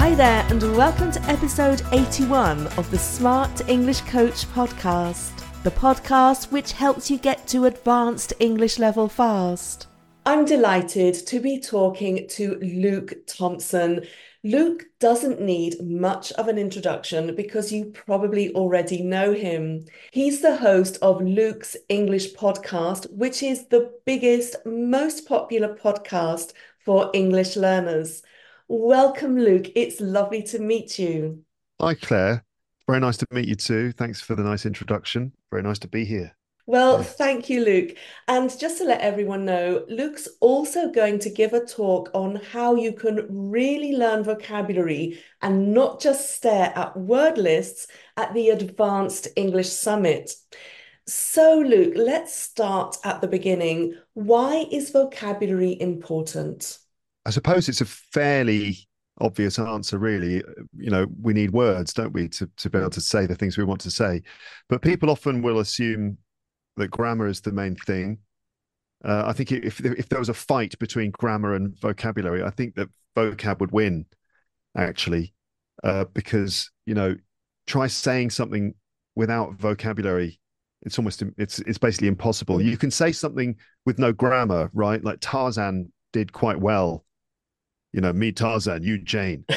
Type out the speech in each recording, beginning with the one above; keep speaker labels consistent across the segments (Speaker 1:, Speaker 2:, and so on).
Speaker 1: Hi there, and welcome to episode 81 of the Smart English Coach podcast, the podcast which helps you get to advanced English level fast. I'm delighted to be talking to Luke Thompson. Luke doesn't need much of an introduction because you probably already know him. He's the host of Luke's English podcast, which is the biggest, most popular podcast for English learners. Welcome, Luke. It's lovely to meet you.
Speaker 2: Hi, Claire. Very nice to meet you too. Thanks for the nice introduction. Very nice to be here.
Speaker 1: Well,
Speaker 2: Yeah.
Speaker 1: thank you, Luke. And just to let everyone know, Luke's also going to give a talk on how you can really learn vocabulary and not just stare at word lists at the Advanced English Summit. So, Luke, let's start at the beginning. Why is vocabulary important?
Speaker 2: I suppose it's a fairly obvious answer, really. We need words, don't we, to be able to say the things we want to say. But people often will assume that grammar is the main thing. I think if there was a fight between grammar and vocabulary, I think that vocab would win, actually, because try saying something without vocabulary. It's basically impossible. You can say something with no grammar, right? Like Tarzan did quite well. Me Tarzan, you Jane.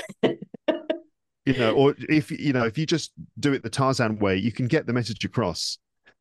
Speaker 2: Or if you just do it the Tarzan way, you can get the message across.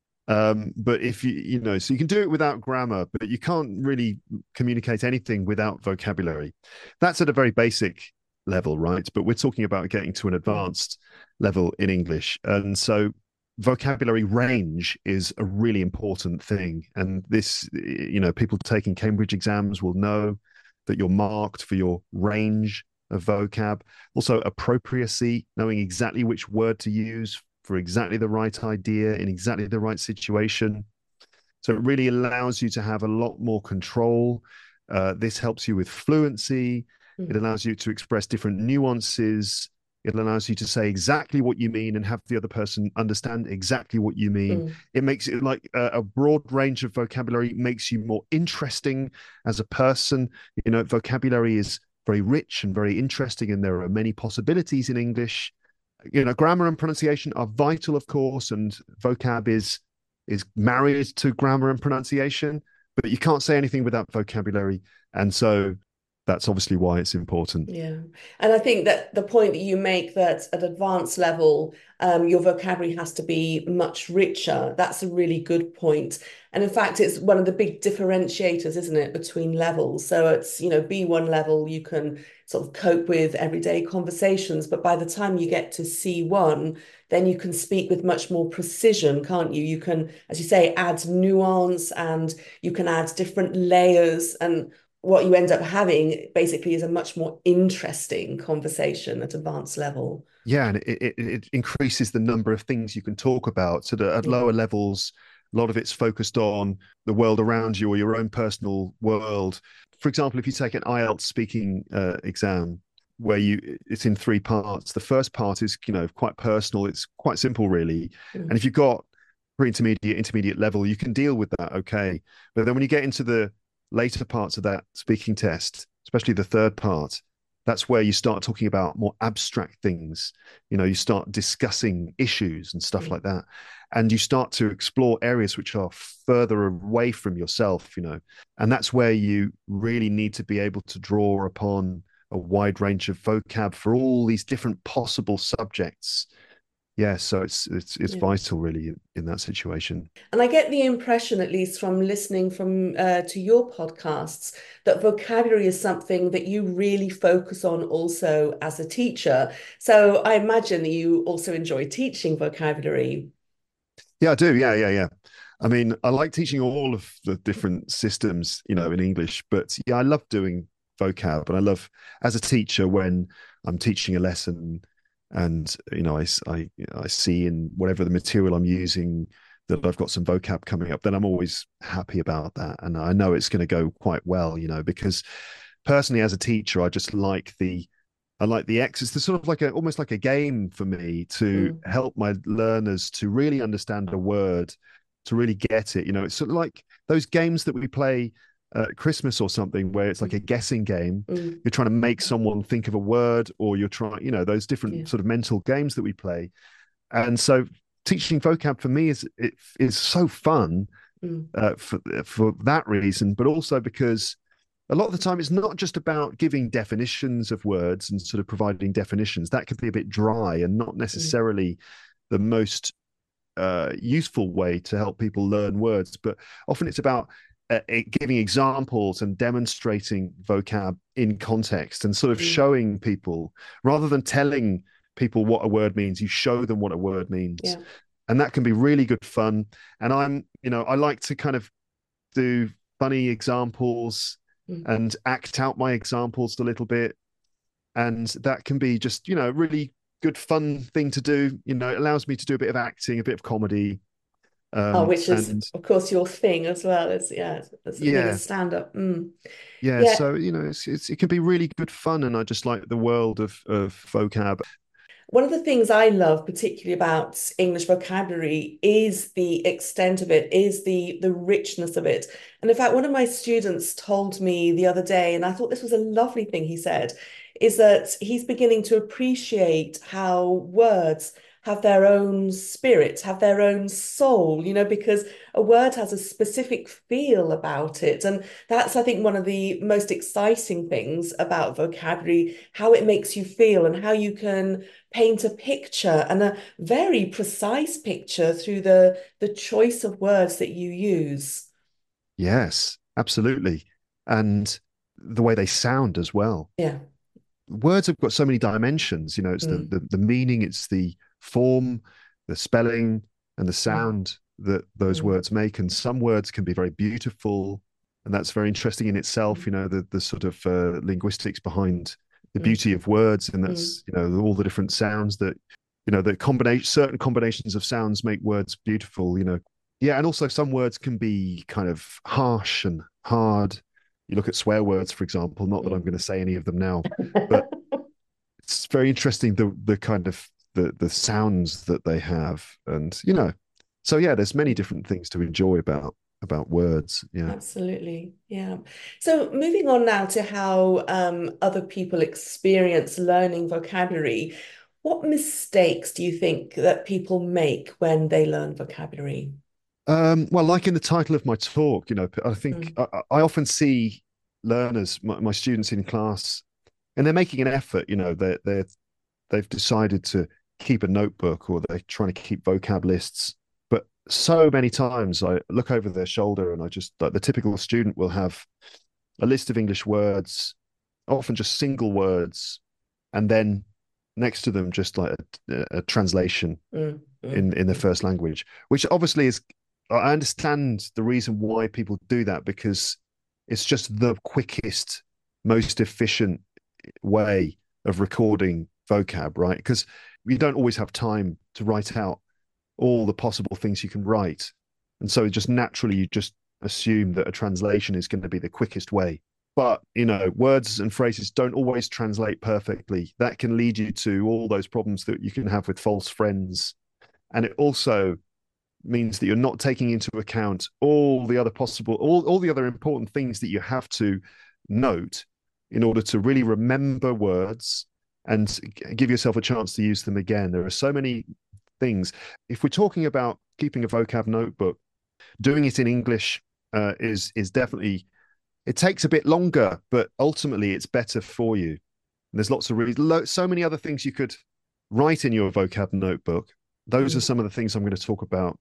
Speaker 2: But if so you can do it without grammar, but you can't really communicate anything without vocabulary. That's at a very basic level, right? But we're talking about getting to an advanced level in English. And so vocabulary range is a really important thing. And this, people taking Cambridge exams will know that you're marked for your range of vocab. Also, appropriacy, knowing exactly which word to use for exactly the right idea in exactly the right situation. So it really allows you to have a lot more control. This helps you with fluency. It allows you to express different nuances. It allows you to say exactly what you mean and have the other person understand exactly what you mean. It makes it like a broad range of vocabulary makes you more interesting as a person. Vocabulary is very rich and very interesting, and there are many possibilities in English. Grammar and pronunciation are vital, of course, and vocab is married to grammar and pronunciation, but you can't say anything without vocabulary. And so that's obviously why it's important.
Speaker 1: Yeah. And I think that the point that you make that at advanced level, your vocabulary has to be much richer. That's a really good point. And in fact, it's one of the big differentiators, isn't it, between levels. So it's, B1 level, you can sort of cope with everyday conversations. But by the time you get to C1, then you can speak with much more precision, can't you? You can, as you say, add nuance and you can add different layers, and what you end up having basically is a much more interesting conversation at advanced level.
Speaker 2: Yeah, and it increases the number of things you can talk about. So that at lower levels, a lot of it's focused on the world around you or your own personal world. For example, if you take an IELTS speaking exam, where it's in three parts. The first part is quite personal. It's quite simple, really. And if you've got pre-intermediate, intermediate level, you can deal with that, okay. But then when you get into the later parts of that speaking test, especially the third part, that's where you start talking about more abstract things. You start discussing issues and stuff like that. And you start to explore areas which are further away from yourself, and that's where you really need to be able to draw upon a wide range of vocab for all these different possible subjects. Yeah, so it's vital, really, in that situation.
Speaker 1: And I get the impression, at least from listening to your podcasts, that vocabulary is something that you really focus on also as a teacher. So I imagine that you also enjoy teaching vocabulary.
Speaker 2: Yeah, I do. Yeah. I mean, I like teaching all of the different systems, in English, but yeah, I love doing vocab, and I love as a teacher when I'm teaching a lesson and I see in whatever the material I'm using that I've got some vocab coming up, then I'm always happy about that, and I know it's going to go quite well, because personally as a teacher I like the X. It's sort of like almost like a game for me to help my learners to really understand a word, to really get it. It's sort of like those games that we play Christmas or something, where it's like a guessing game.
Speaker 1: Mm,
Speaker 2: You're trying to make someone think of a word, or you're trying, those
Speaker 1: yeah.
Speaker 2: different sort of mental games that we play. And so teaching vocab for me is so fun
Speaker 1: Mm,
Speaker 2: for that reason, but also because a lot of the time it's not just about giving definitions of words and sort of providing definitions. That could be a bit dry and not
Speaker 1: mm,
Speaker 2: necessarily the most useful way to help people learn words. But often it's about giving examples and demonstrating vocab in context and sort of
Speaker 1: mm,
Speaker 2: showing people, rather than telling people what a word means, you show them what a word means.
Speaker 1: yeah.
Speaker 2: And that can be really good fun. And I like to kind of do funny examples
Speaker 1: Mm.
Speaker 2: and act out my examples a little bit. And that can be just, really good fun thing to do. It allows me to do a bit of acting, a bit of comedy.
Speaker 1: Oh, which is,
Speaker 2: And
Speaker 1: of course, your thing as well. As yeah, as being a
Speaker 2: yeah,
Speaker 1: stand-up. Mm.
Speaker 2: yeah.
Speaker 1: Yeah.
Speaker 2: So, it can be really good fun. And I just like the world of vocab.
Speaker 1: One of the things I love particularly about English vocabulary is the extent of it, is the richness of it. And in fact, one of my students told me the other day, and I thought this was a lovely thing he said, is that he's beginning to appreciate how words have their own spirit, have their own soul, because a word has a specific feel about it. And that's, I think, one of the most exciting things about vocabulary, how it makes you feel and how you can paint a picture, and a very precise picture, through the choice of words that you use.
Speaker 2: Yes, absolutely. And the way they sound as well.
Speaker 1: Yeah.
Speaker 2: Words have got so many dimensions. It's
Speaker 1: Mm,
Speaker 2: the meaning, it's the form, the spelling, and the
Speaker 1: mm,
Speaker 2: sound that those
Speaker 1: mm,
Speaker 2: words make. And some words can be very beautiful, and that's very interesting in itself.
Speaker 1: mm,
Speaker 2: The sort of linguistics behind the
Speaker 1: mm,
Speaker 2: beauty of words, and
Speaker 1: mm,
Speaker 2: that's all the different sounds that the combination certain combinations of sounds make words beautiful. Yeah, and also some words can be kind of harsh and hard. You look at swear words, for example. Not that I'm
Speaker 1: mm.
Speaker 2: going to say any of them now, but it's very interesting the kind of the sounds that they have, and so yeah, there's many different things to enjoy about words. Yeah.
Speaker 1: Absolutely. Yeah. So moving on now to how other people experience learning vocabulary, what mistakes do you think that people make when they learn vocabulary?
Speaker 2: Well, like in the title of my talk, I think
Speaker 1: Mm,
Speaker 2: I often see learners, my students in class, and they're making an effort. They've decided to keep a notebook, or they're trying to keep vocab lists. But so many times I look over their shoulder, and I just, like, the typical student will have a list of English words, often just single words, and then next to them just like a translation
Speaker 1: mm, mm,
Speaker 2: in the
Speaker 1: mm.
Speaker 2: first language, which obviously is, I understand the reason why people do that, because it's just the quickest, most efficient way of recording vocab, right? Because you don't always have time to write out all the possible things you can write. And so just naturally, you just assume that a translation is going to be the quickest way. But, words and phrases don't always translate perfectly. That can lead you to all those problems that you can have with false friends. And it also means that you're not taking into account all the other important things that you have to note in order to really remember words and give yourself a chance to use them again. There are so many things. If we're talking about keeping a vocab notebook, doing it in English is definitely, it takes a bit longer, but ultimately it's better for you. And there's lots of so many other things you could write in your vocab notebook. Those are
Speaker 1: Mm,
Speaker 2: some of the things I'm going to talk about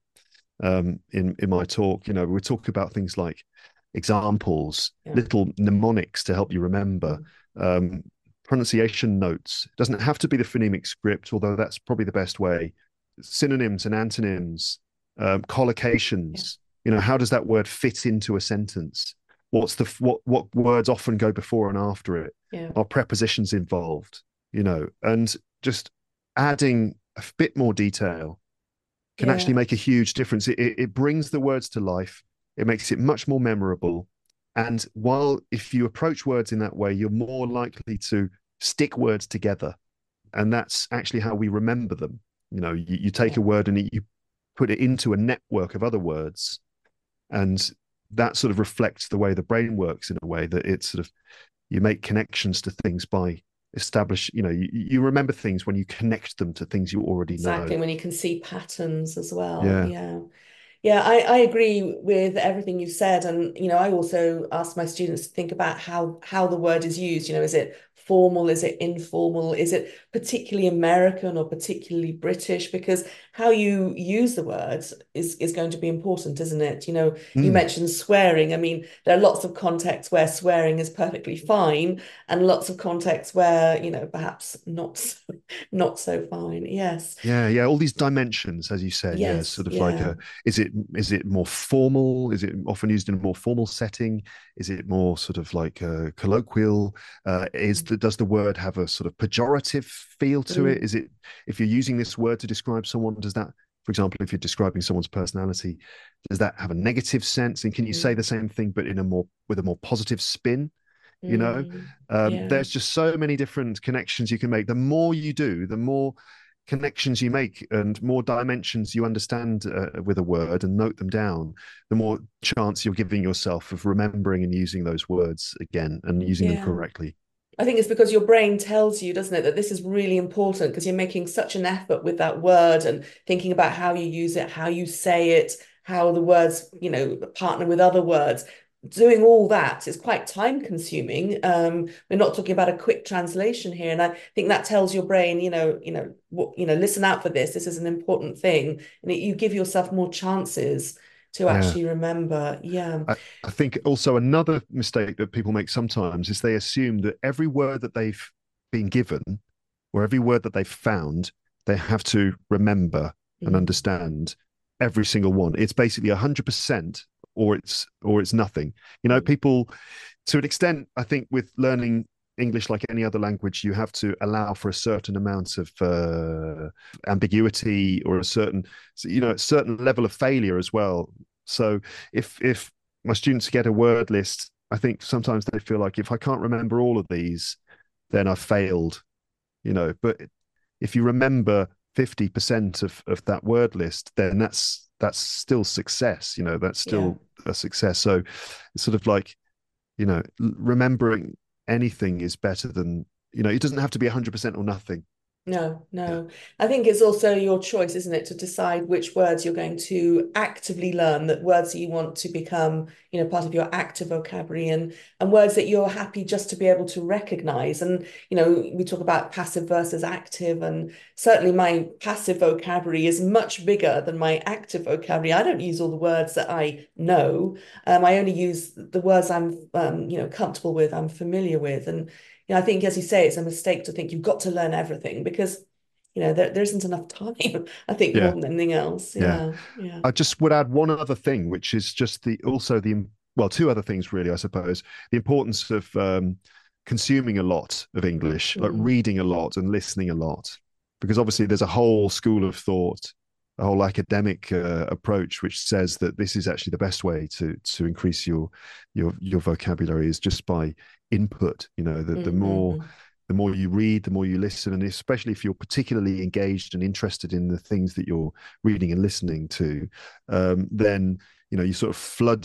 Speaker 2: in my talk. We talk about things like examples,
Speaker 1: yeah.
Speaker 2: little mnemonics to help you remember,
Speaker 1: Mm,
Speaker 2: um, pronunciation notes. It doesn't have to be the phonemic script, although that's probably the best way. Synonyms and antonyms,
Speaker 1: yeah.
Speaker 2: collocations. How does that word fit into a sentence? What words often go before and after it?
Speaker 1: Yeah.
Speaker 2: Are prepositions involved? And just adding a bit more detail can actually
Speaker 1: Yeah.
Speaker 2: make a huge difference. It brings the words to life. It makes it much more memorable. And while if you approach words in that way, you're more likely to stick words together. And that's actually how we remember them. You take
Speaker 1: Yeah.
Speaker 2: a word and you put it into a network of other words, and that sort of reflects the way the brain works in a way that it's sort of, you make connections to things by establish, you remember things when you connect them to things you already know.
Speaker 1: Exactly, when you can see patterns as well.
Speaker 2: Yeah.
Speaker 1: Yeah. Yeah, I agree with everything you said. And, I also ask my students to think about how the word is used. Is it formal? Is it informal? Is it particularly American or particularly British? Because how you use the words is going to be important, isn't it? You
Speaker 2: Mm.
Speaker 1: mentioned swearing. I mean, there are lots of contexts where swearing is perfectly fine, and lots of contexts where, perhaps not so fine. Yes.
Speaker 2: Yeah, yeah, all these dimensions, as you said, yeah,
Speaker 1: Yes.
Speaker 2: sort of like
Speaker 1: Yeah.
Speaker 2: a, is it more formal? Is it often used in a more formal setting? Is it more sort of like colloquial? Does the word have a sort of pejorative feel to it?
Speaker 1: Mm,
Speaker 2: Is it, if you're using this word to describe someone, does that, for example, if you're describing someone's personality, does that have a negative sense? And can you say
Speaker 1: mm.
Speaker 2: the same thing but in a more, with a more positive spin? you know
Speaker 1: Yeah,
Speaker 2: there's just so many different connections you can make. The more you do, the more connections you make and more dimensions you understand with a word and note them down, the more chance you're giving yourself of remembering and using those words again and using them
Speaker 1: yeah.
Speaker 2: correctly.
Speaker 1: I think it's because your brain tells you, doesn't it, that this is really important because you're making such an effort with that word and thinking about how you use it, how you say it, how the words, partner with other words. Doing all that is quite time consuming. We're not talking about a quick translation here, and I think that tells your brain, listen out for this. This is an important thing, and you give yourself more chances to
Speaker 2: Yeah.
Speaker 1: actually remember. Yeah.
Speaker 2: I think also another mistake that people make sometimes is they assume that every word that they've been given or every word that they've found, they have to remember and
Speaker 1: Mm,
Speaker 2: understand every single one. It's basically 100% or it's nothing.
Speaker 1: mm,
Speaker 2: People, to an extent, I think with learning English like any other language, you have to allow for a certain amount of ambiguity or a certain level of failure as well. So if my students get a word list, I think sometimes they feel like if I can't remember all of these, then I've failed. But if you remember 50% of that word list, then that's still success. That's
Speaker 1: yeah.
Speaker 2: still a success. So it's sort of like, remembering anything is better than, it doesn't have to be 100% or nothing.
Speaker 1: No,
Speaker 2: Yeah.
Speaker 1: no. I think it's also your choice, isn't it, to decide which words you're going to actively learn, that words that you want to become, part of your active vocabulary and words that you're happy just to be able to recognize. And, we talk about passive versus active, and certainly my passive vocabulary is much bigger than my active vocabulary. I don't use all the words that I know. I only use the words I'm, comfortable with, I'm familiar with. And I think, as you say, it's a mistake to think you've got to learn everything because, there isn't enough time, I think, more
Speaker 2: Yeah.
Speaker 1: than anything else.
Speaker 2: Yeah.
Speaker 1: Yeah, yeah.
Speaker 2: I just would add one other thing, which is just well, two other things really, I suppose. The importance of consuming a lot of English, like
Speaker 1: Mm,
Speaker 2: reading a lot and listening a lot, because obviously there's a whole school of thought, a whole academic approach, which says that this is actually the best way to increase your vocabulary is just by input.
Speaker 1: mm.
Speaker 2: The more you read, the more you listen, and especially if you're particularly engaged and interested in the things that you're reading and listening to, then you sort of flood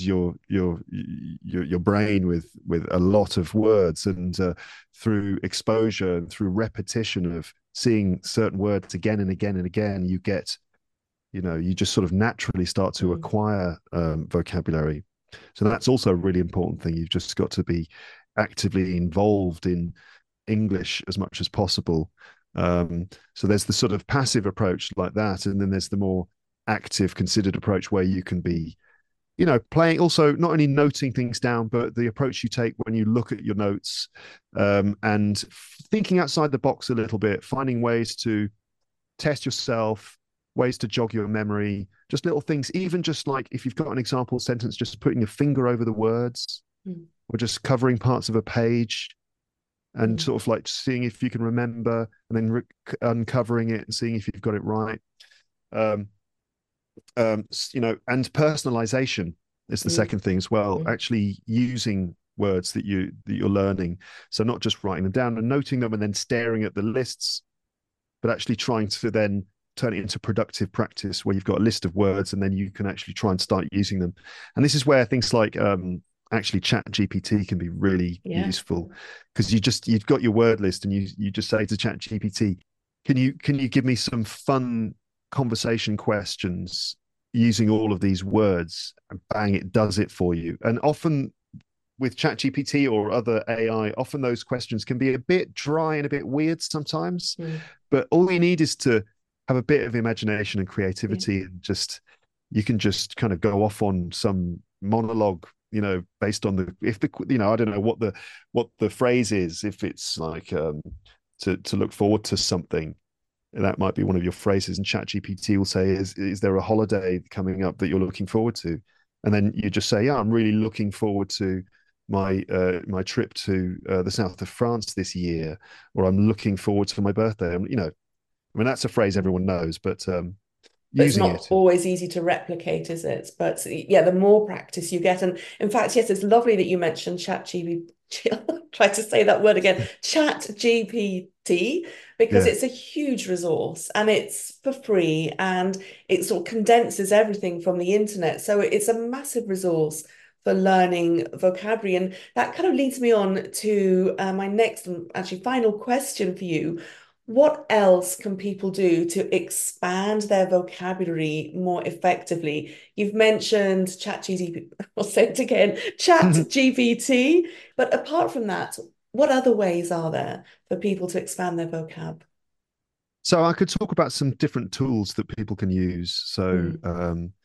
Speaker 2: your brain with a lot of words, and through exposure and through repetition of seeing certain words again and again and again, you just sort of naturally start to
Speaker 1: Mm,
Speaker 2: acquire vocabulary. So that's also a really important thing. You've just got to be actively involved in English as much as possible. So there's the sort of passive approach like that, and then there's the more active, considered approach where you can be, playing, also not only noting things down, but the approach you take when you look at your notes, and thinking outside the box a little bit, finding ways to test yourself, ways to jog your memory, just little things, even just like if you've got an example sentence, just putting your finger over the words
Speaker 1: mm,
Speaker 2: or just covering parts of a page and
Speaker 1: mm,
Speaker 2: sort of like seeing if you can remember and then uncovering it and seeing if you've got it right. Um, and personalization is the
Speaker 1: mm,
Speaker 2: second thing as well.
Speaker 1: mm,
Speaker 2: Actually using words that you're learning, so not just writing them down and noting them and then staring at the lists, but actually trying to then turn it into productive practice where you've got a list of words and then you can actually try and start using them. And this is where things like actually chat gpt can be really
Speaker 1: Yeah.
Speaker 2: useful, because you've got your word list and you just say to chat gpt, can you give me some fun conversation questions using all of these words, and bang, it does it for you. And often with ChatGPT or other AI, often those questions can be a bit dry and a bit weird sometimes.
Speaker 1: Mm.
Speaker 2: But all you need is to have a bit of imagination and
Speaker 1: Yeah.
Speaker 2: creativity, and just you can just kind of go off on some monologue, based on I don't know what the phrase is. If it's like to look forward to something, that might be one of your phrases, and ChatGPT will say, is there a holiday coming up that you're looking forward to? And then you just say, yeah, I'm really looking forward to my trip to the south of France this year, or I'm looking forward to my birthday. I mean, that's a phrase everyone knows, but
Speaker 1: But it's
Speaker 2: using
Speaker 1: not
Speaker 2: it.
Speaker 1: always easy to replicate, is it? But yeah, the more practice you get, and in fact, yes, it's lovely that you mentioned Chat GPT. Try to say that word again, Chat GPT, because
Speaker 2: Yeah.
Speaker 1: it's a huge resource and it's for free and it sort of condenses everything from the internet. So it's a massive resource for learning vocabulary. And that kind of leads me on to my next and actually final question for you. What else can people do to expand their vocabulary more effectively? You've mentioned ChatGPT, I'll say it again, ChatGPT, but apart from that, what other ways are there for people to expand their vocab?
Speaker 2: So I could talk about some different tools that people can use. So
Speaker 1: Mm.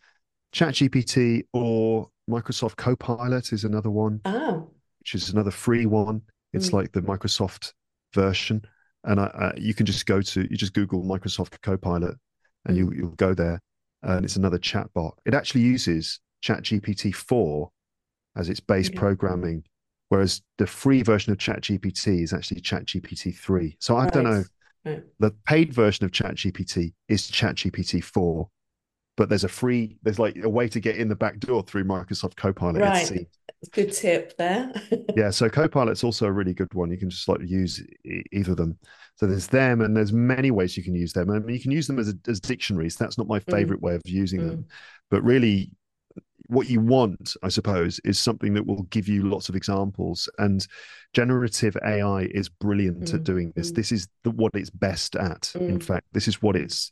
Speaker 2: ChatGPT or Microsoft Copilot is another one,
Speaker 1: Ah,
Speaker 2: which is another free one. It's
Speaker 1: mm,
Speaker 2: like the Microsoft version, and you can just you just Google Microsoft Copilot, and
Speaker 1: mm,
Speaker 2: you'll go there, and it's another chat bot. It actually uses ChatGPT 4 as its base
Speaker 1: okay,
Speaker 2: programming, whereas the free version of ChatGPT is actually ChatGPT 3. So I don't
Speaker 1: right,
Speaker 2: know.
Speaker 1: right,
Speaker 2: The paid version of ChatGPT is ChatGPT 4, but there's like a way to get in the back door through Microsoft Copilot, it
Speaker 1: right.
Speaker 2: seems.
Speaker 1: Good tip there.
Speaker 2: Yeah, so Copilot's also a really good one. You can just like use either of them. So there's them, and there's many ways you can use them. I mean, you can use them as dictionaries. That's not my
Speaker 1: Mm,
Speaker 2: favorite way of using
Speaker 1: mm,
Speaker 2: them, but really, what you want, I suppose, is something that will give you lots of examples. And generative AI is brilliant at
Speaker 1: mm,
Speaker 2: doing this.
Speaker 1: mm,
Speaker 2: This is what it's best at. In
Speaker 1: mm,
Speaker 2: fact, this is what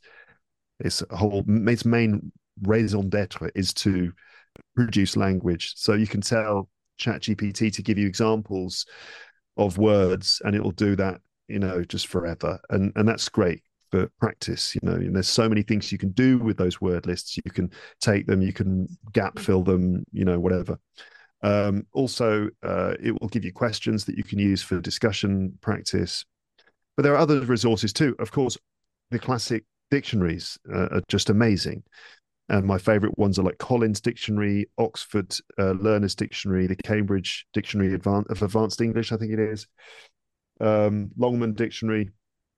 Speaker 2: its main raison d'être is to produce language. So you can tell ChatGPT to give you examples of words, and it will do that, just forever. And that's great for practice. And there's so many things you can do with those word lists. You can take them, you can gap fill them, whatever. Also, it will give you questions that you can use for discussion practice. But there are other resources too. Of course, the classic dictionaries are just amazing. And my favorite ones are like Collins Dictionary, Oxford Learners Dictionary, the Cambridge Dictionary of Advanced English, I think it is, Longman Dictionary,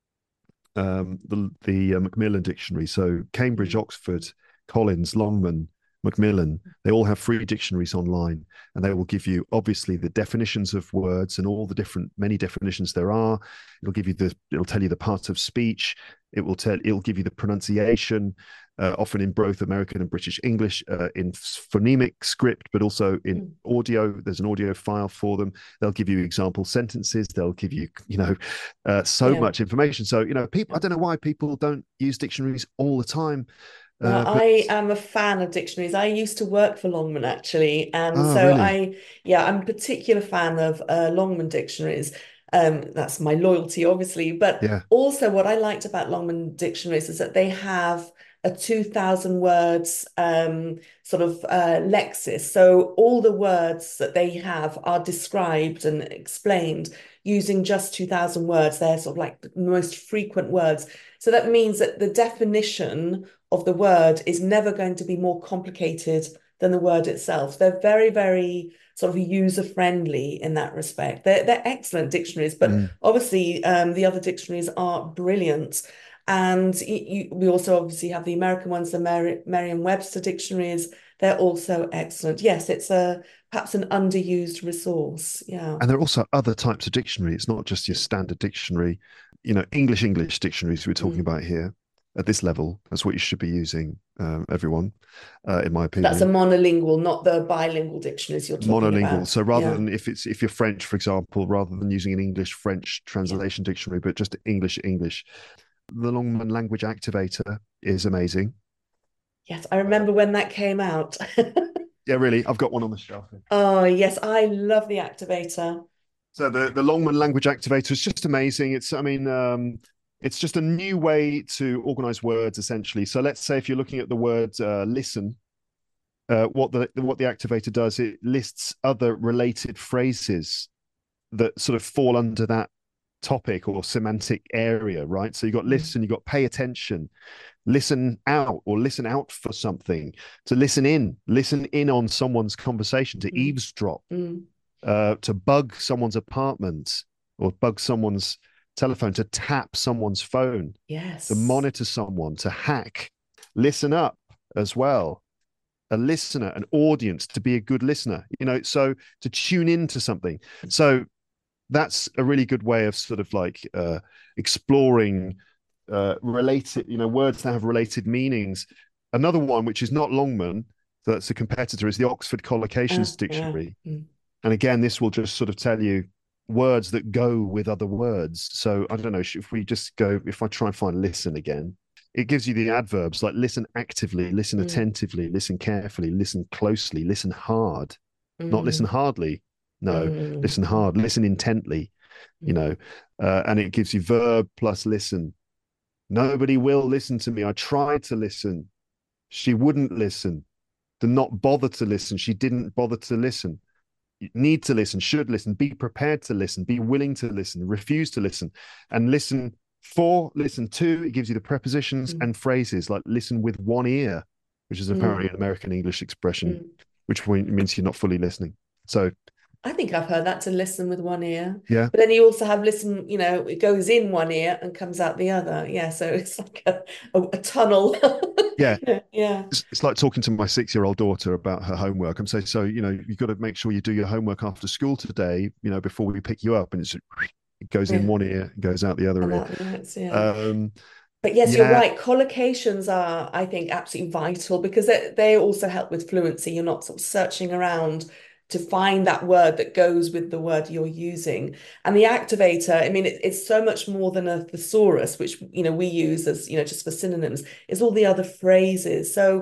Speaker 2: the Macmillan Dictionary. So Cambridge,
Speaker 1: mm,
Speaker 2: Oxford, Collins, Longman, Macmillan, they all have free dictionaries online, and they will give you obviously the definitions of words and all the many definitions there are. It'll tell you the part of speech. It'll give you the pronunciation, often in both American and British English, in phonemic script, but also in
Speaker 1: mm.
Speaker 2: audio. There's an audio file for them. They'll give you example sentences. They'll give you, so
Speaker 1: Yeah.
Speaker 2: much information. So, people, I
Speaker 1: Yeah.
Speaker 2: don't know why people don't use dictionaries all the time,
Speaker 1: Well,
Speaker 2: but
Speaker 1: I am a fan of dictionaries. I used to work for Longman actually, and
Speaker 2: oh,
Speaker 1: so
Speaker 2: really?
Speaker 1: yeah, I'm a particular fan of Longman dictionaries. That's my loyalty, obviously. But
Speaker 2: Yeah.
Speaker 1: also, what I liked about Longman dictionaries is that they have a 2,000 words sort of lexis. So all the words that they have are described and explained using just 2,000 words. They're sort of like the most frequent words. So that means that the definition of the word is never going to be more complicated than the word itself. They're very, very sort of user friendly in that respect. They're excellent dictionaries, but
Speaker 2: Mm.
Speaker 1: obviously the other dictionaries are brilliant. And we also obviously have the American ones, the Merriam-Webster dictionaries. They're also excellent. Yes, it's a perhaps an underused resource. Yeah.
Speaker 2: And there are also other types of dictionary. It's not just your standard dictionary, English dictionaries we're talking
Speaker 1: Mm,
Speaker 2: about here. at this level. That's what you should be using, everyone, in my
Speaker 1: That's a
Speaker 2: opinion.
Speaker 1: monolingual, not the bilingual dictionaries you're talking
Speaker 2: Monolingual.
Speaker 1: about.
Speaker 2: So rather
Speaker 1: Yeah.
Speaker 2: than if you're French, for example, rather than using an English French
Speaker 1: Yeah.
Speaker 2: translation dictionary, but just English English. The Longman Language Activator is amazing.
Speaker 1: Yes, I remember when that came out.
Speaker 2: Yeah, really, I've got one on the shelf here.
Speaker 1: Oh, yes, I love the activator.
Speaker 2: So the Longman Language Activator is just amazing. It's just a new way to organize words essentially. So let's say if you're looking at the word listen, what the activator does, it lists other related phrases that sort of fall under that topic or semantic area, right? So you got
Speaker 1: Mm,
Speaker 2: listen, you got pay attention, listen out or listen out for something, to listen in on someone's conversation, to
Speaker 1: mm,
Speaker 2: eavesdrop,
Speaker 1: mm.
Speaker 2: to bug someone's apartment or bug someone's telephone, to tap someone's phone, to
Speaker 1: Yes.
Speaker 2: monitor someone, to hack, listen up as well. A listener, an audience, to be a good listener, so to tune into something. So that's a really good way of sort of like exploring related, words that have related meanings. Another one, which is not Longman, that's a competitor, is the Oxford Collocations
Speaker 1: Yeah.
Speaker 2: Dictionary.
Speaker 1: Mm.
Speaker 2: And again, this will just sort of tell you words that go with other words. So I don't know if I try and find listen again, it gives you the adverbs like listen actively, listen
Speaker 1: Mm.
Speaker 2: attentively, listen carefully, listen closely, listen hard, not listen
Speaker 1: Mm.
Speaker 2: hardly. No,
Speaker 1: Mm.
Speaker 2: listen hard, listen intently, you
Speaker 1: Mm.
Speaker 2: know, and it gives you verb plus listen. Nobody will listen to me. I tried to listen. She wouldn't listen. Did not bother to listen. She didn't bother to listen. You need to listen, should listen, be prepared to listen, be willing to listen, refuse to listen, and listen for, listen to. It gives you the prepositions
Speaker 1: Mm.
Speaker 2: and phrases like listen with one ear, which is apparently
Speaker 1: Mm.
Speaker 2: an American English expression,
Speaker 1: Mm.
Speaker 2: which means you're not fully listening. So,
Speaker 1: I think I've heard that, to listen with one ear.
Speaker 2: yeah,
Speaker 1: But then you also have listen, it goes in one ear and comes out the other. Yeah, so it's like a tunnel.
Speaker 2: yeah.
Speaker 1: Yeah.
Speaker 2: It's like talking to my 6-year-old daughter about her homework. I'm saying, so, you've got to make sure you do your homework after school today, before we pick you up. And it goes in
Speaker 1: Yeah.
Speaker 2: one ear, goes out the other
Speaker 1: And
Speaker 2: ear.
Speaker 1: out the next, yeah.
Speaker 2: Um,
Speaker 1: But yes, you're
Speaker 2: yeah,
Speaker 1: right. Collocations are, I think, absolutely vital because they also help with fluency. You're not sort of searching around to find that word that goes with the word you're using. And the activator, I mean, it's so much more than a thesaurus, which, we use as, just for synonyms, is all the other phrases. So,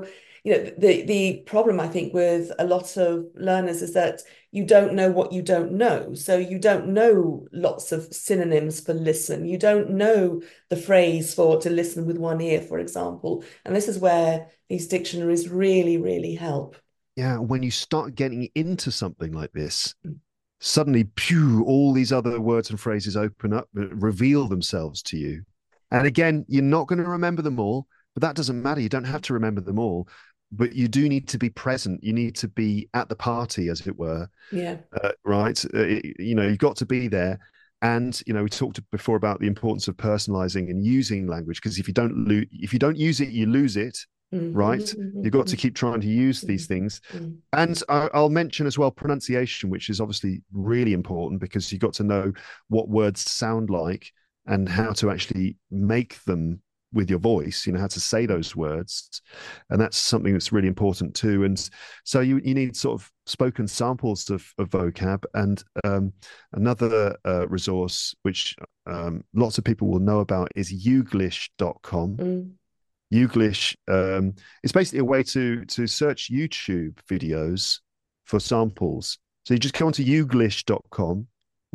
Speaker 1: the problem I think with a lot of learners is that you don't know what you don't know. So you don't know lots of synonyms for listen. You don't know the phrase for to listen with one ear, for example. And this is where these dictionaries really, really help.
Speaker 2: yeah. When you start getting into something like this, suddenly, pew, all these other words and phrases open up, reveal themselves to you. And again, you're not going to remember them all, but that doesn't matter. You don't have to remember them all, but you do need to be present. You need to be at the party, as it were,
Speaker 1: Yeah.
Speaker 2: right? You've got to be there. And we talked before about the importance of personalizing and using language, because if you don't use it, you lose it, right? You've got to keep trying to use these things. And I'll mention as well pronunciation, which is obviously really important because you've got to know what words sound like and how to actually make them with your voice, how to say those words. And that's something that's really important too. And so you need sort of spoken samples of vocab. And another resource, which lots of people will know about, is youglish.com.
Speaker 1: Mm.
Speaker 2: Youglish is basically a way to search YouTube videos for samples. So you just go onto youglish.com,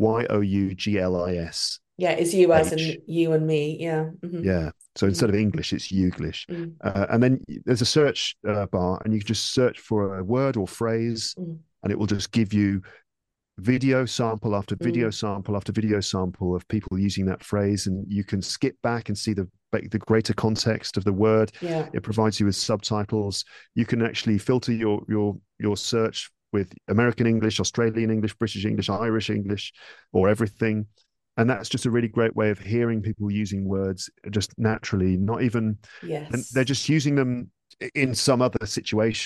Speaker 2: Youglis
Speaker 1: Yeah, it's you as
Speaker 2: H.
Speaker 1: in you and me. Yeah.
Speaker 2: Yeah. So instead
Speaker 1: Mm.
Speaker 2: of English, it's Youglish.
Speaker 1: Mm.
Speaker 2: And then there's a search bar, and you can just search for a word or phrase,
Speaker 1: Mm.
Speaker 2: and it will just give you video sample after video
Speaker 1: Mm.
Speaker 2: sample after video sample of people using that phrase, and you can skip back and see the greater context of the word.
Speaker 1: Yeah.
Speaker 2: It provides you with subtitles. You can actually filter your search with American English, Australian English, British English, Irish English, or everything. And that's just a really great way of hearing people using words just naturally, not even, and they're
Speaker 1: Yes.
Speaker 2: just using them in some other situation.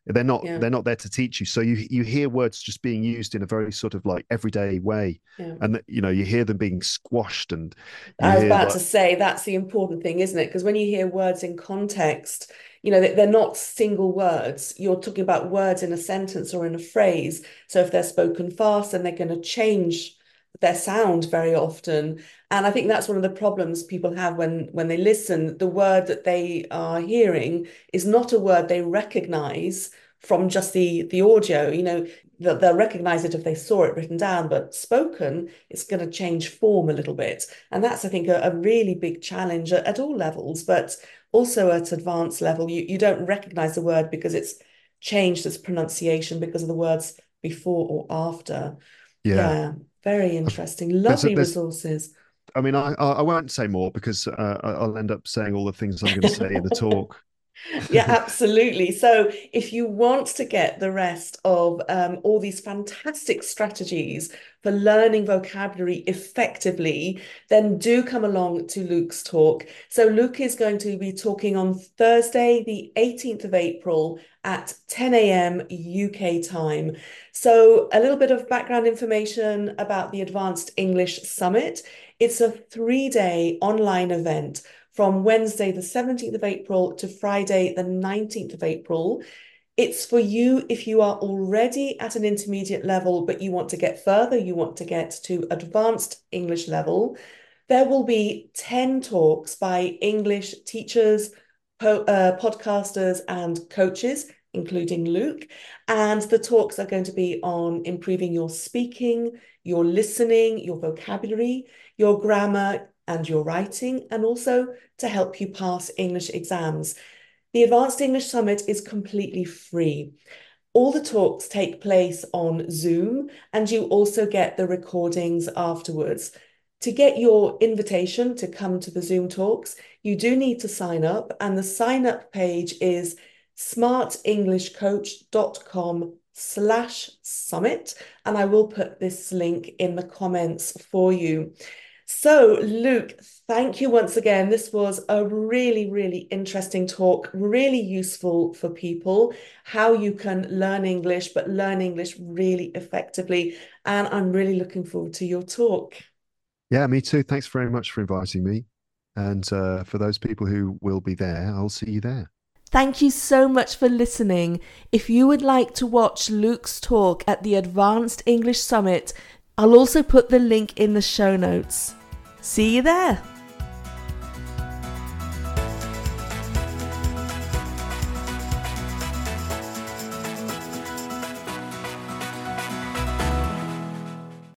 Speaker 1: Yeah.
Speaker 2: they're not there to teach you. So you hear words just being used in a very sort of like everyday way,
Speaker 1: Yeah.
Speaker 2: and you know, you hear them being squashed, and you
Speaker 1: I was
Speaker 2: hear
Speaker 1: about
Speaker 2: like,
Speaker 1: to say that's the important thing, isn't it? Because when you hear words in context, you know, they're not single words. You're talking about words in a sentence or in a phrase. So if they're spoken fast, then they're going to change their sound very often. And I think that's one of the problems people have when they listen. The word that they are hearing is not a word they recognize from just the audio. You know, they'll recognize it if they saw it written down, but spoken, it's going to change form a little bit. And that's, I think, a really big challenge at all levels, but also at advanced level. You don't recognize the word because it's changed its pronunciation because of the words before or after.
Speaker 2: yeah.
Speaker 1: Yeah, very interesting. Lovely
Speaker 2: There's
Speaker 1: resources.
Speaker 2: I mean, I won't say more because I'll end up saying all the things I'm going to say in the talk.
Speaker 1: Yeah, absolutely. So, if you want to get the rest of all these fantastic strategies for learning vocabulary effectively, then do come along to Luke's talk. So, Luke is going to be talking on Thursday, the 18th of April at 10 a.m. UK time. So, a little bit of background information about the Advanced English Summit. It's a 3-day online event from Wednesday, the 17th of April to Friday, the 19th of April. It's for you if you are already at an intermediate level, but you want to get further, you want to get to advanced English level. There will be 10 talks by English teachers, podcasters, and coaches, including Luke. And the talks are going to be on improving your speaking, your listening, your vocabulary, your grammar, and your writing, and also to help you pass English exams. The Advanced English Summit is completely free. All the talks take place on Zoom, and you also get the recordings afterwards. To get your invitation to come to the Zoom talks, you do need to sign up, and the sign up page is smartenglishcoach.com/summit, and I will put this link in the comments for you. So, Luke, thank you once again. This was a really, really interesting talk, really useful for people, how you can learn English, but learn English really effectively. And I'm really looking forward to your talk.
Speaker 2: Yeah, me too. Thanks very much for inviting me. And for those people who will be there, I'll see you there.
Speaker 1: Thank you so much for listening. If you would like to watch Luke's talk at the Advanced English Summit, I'll also put the link in the show notes. See you there.